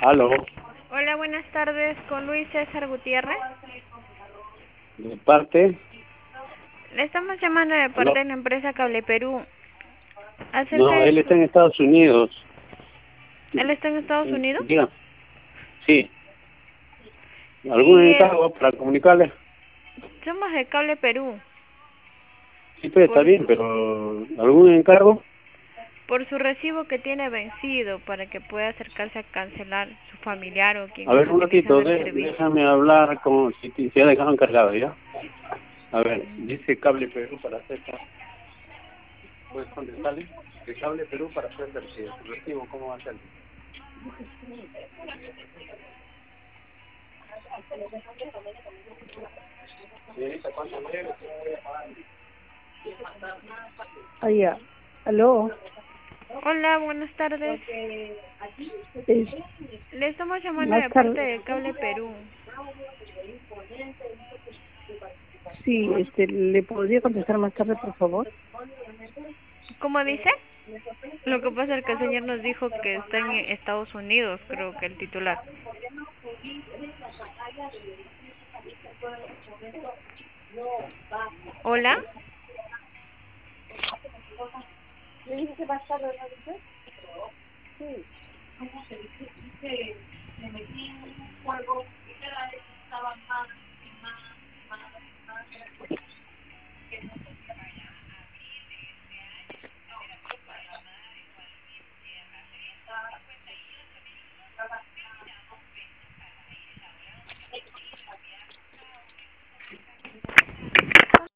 Aló, Hola, buenas tardes, con Luis César Gutiérrez. de parte, Le estamos llamando de parte aló. de la empresa Cable Perú. Acerca No, de él está su... en Estados Unidos. ¿Él está en Estados Unidos? Diga, sí, ¿algún Sí, encargo para comunicarle? somos de Cable Perú. Sí, pues está Por bien, su, pero ¿algún encargo? por su recibo que tiene vencido para que pueda acercarse a cancelar su familiar o quien A ver, esté un ratito, utilizando el servicio. déjame hablar con si ha dejado encargado, ¿ya? A ver, dice Cable Perú para hacer... ¿Puedes contestarle? De Cable Perú para hacer el recibo, ¿cómo va a ser? Señorita, ¿cuánto debe? Ah, ya. ¿Aló? Hola, buenas tardes. Es, Le estamos llamando más de parte tarde. de Cable Perú. Sí, ¿le podría contestar más tarde, por favor? ¿Cómo dice? Lo que pasa es que el señor nos dijo que está en Estados Unidos, creo que el titular. Hola. Le dije que más tarde, ¿no dice? Sí. ¿Cómo se dice? Dice, me metí en un juego y cada vez estaba más y más y más y más.